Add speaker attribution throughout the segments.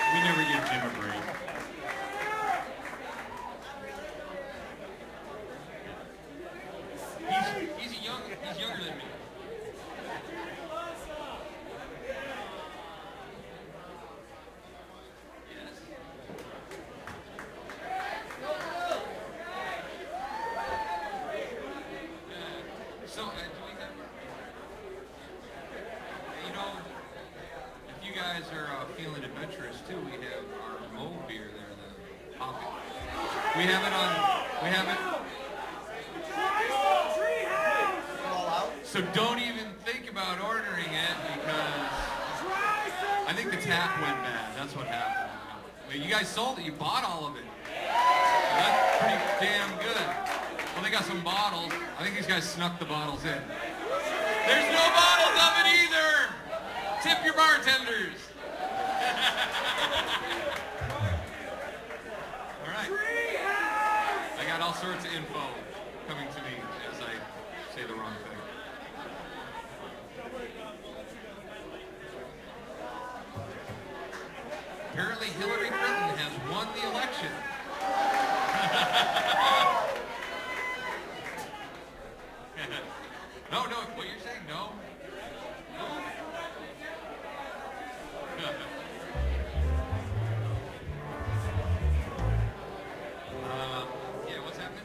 Speaker 1: We never give Jim a break. He's younger than me. So, do we have, you know, if you guys are feeling adventurous too, we have our Mo beer there, the Pocket. We have it on, we have it. So don't even think about ordering it because I think the tap went bad. That's what happened. Well, you guys sold it. You bought all of it. That's pretty damn good. Well, they got some bottles. I think these guys snuck the bottles in. There's no bottles of it either. Tip your bartenders. All right. I got all sorts of info coming to me as I say the wrong thing. Apparently Hillary Clinton has won the election. No, what you're saying, no. Yeah, what's happening?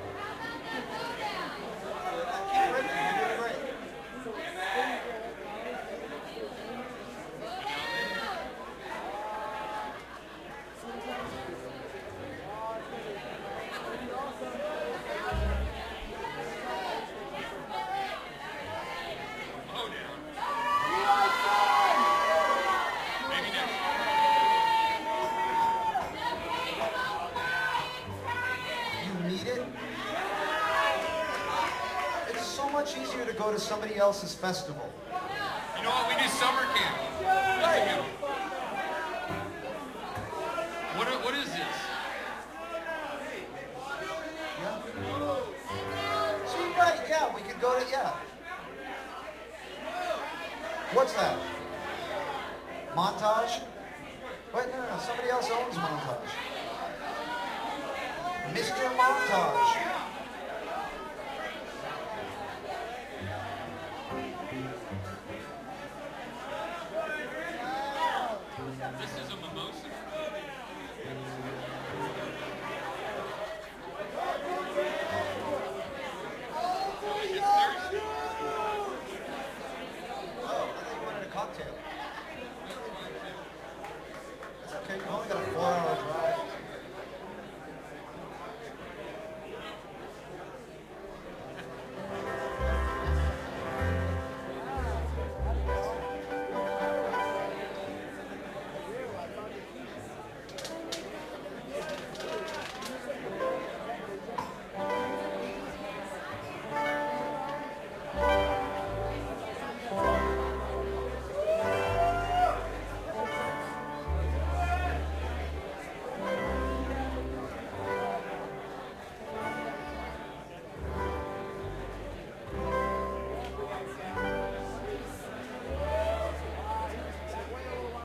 Speaker 2: Easier to go to somebody else's festival.
Speaker 1: You know what? We do summer camp.
Speaker 2: Right.
Speaker 1: What is this?
Speaker 2: Yeah. See, right? Yeah, we could go to What's that? Montage? Wait, no. Somebody else owns Montage. Mr. Montage.
Speaker 1: This is